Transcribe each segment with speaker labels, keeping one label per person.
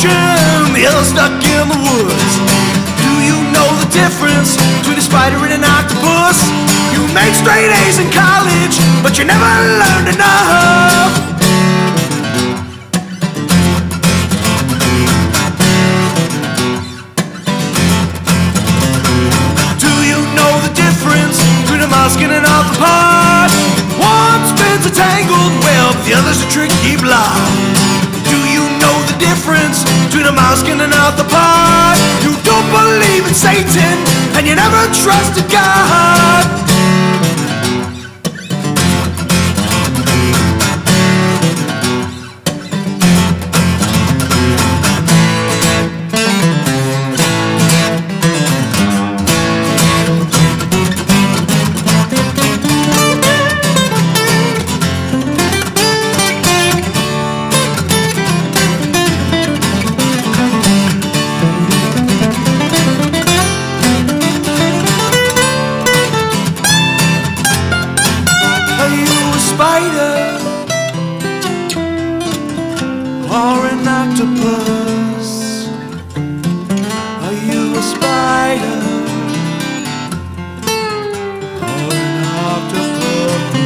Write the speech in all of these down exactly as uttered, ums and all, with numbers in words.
Speaker 1: ocean, the other stuck in the woods. Do you know the difference between a spider and an octopus? You make straight A's in college, but you never learned enough. Do you know the difference between a musk and an octopod? One spins a tangled web, the other's a tricky blob. Do you know the difference between a mouse and an octopod? You don't believe in Satan, and you never trusted God. Spider or an octopus? Are you a spider or an octopus?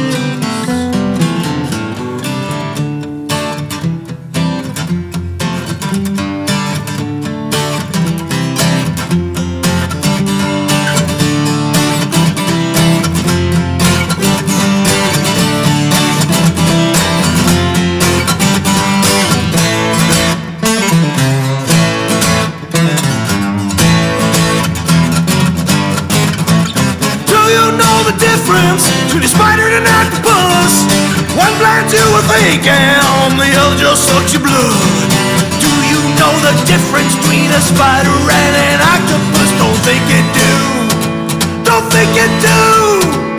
Speaker 1: The difference between a spider and an octopus. One blinds you with ink and the other just sucks your blood. Do you know the difference between a spider and an octopus? Don't think you do. Don't think you do.